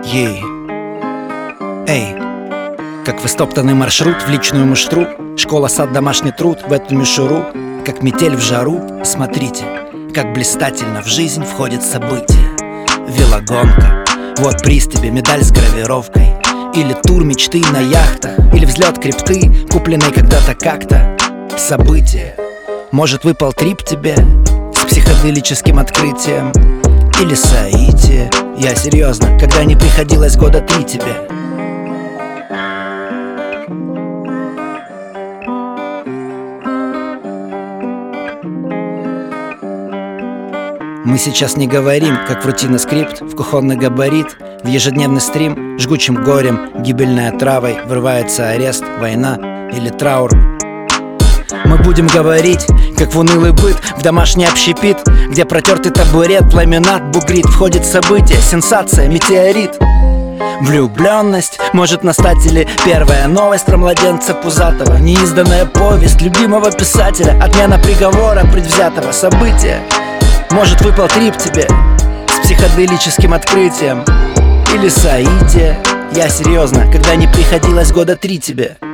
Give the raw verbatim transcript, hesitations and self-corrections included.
Ей. Эй, как выстоптанный маршрут в личную муштру, школа, сад, домашний труд в эту мишуру, как метель в жару. Смотрите, как блистательно в жизнь входит событие. Велогонка, вот приз тебе, медаль с гравировкой. Или тур мечты на яхтах, или взлет крипты, купленный когда-то как-то. Событие. Может, выпал трип тебе с психоделическим открытием, или соитие. Я серьезно, когда не приходилось года три тебе. Мы сейчас не говорим, как в рутинный скрипт, в кухонный габарит, в ежедневный стрим, жгучим горем, гибельной отравой врывается арест, война или траур. Мы будем говорить, как в унылый быт, в домашний общепит, где протертый табурет, ламинат, бугрит. Входит событие, сенсация, метеорит. Влюбленность может настать или первая новость про младенца пузатого, неизданная повесть любимого писателя, отмена приговора предвзятого. События. Может, выпал трип тебе с психоделическим открытием, или соитие. Я серьезно, когда не приходилось года три тебе.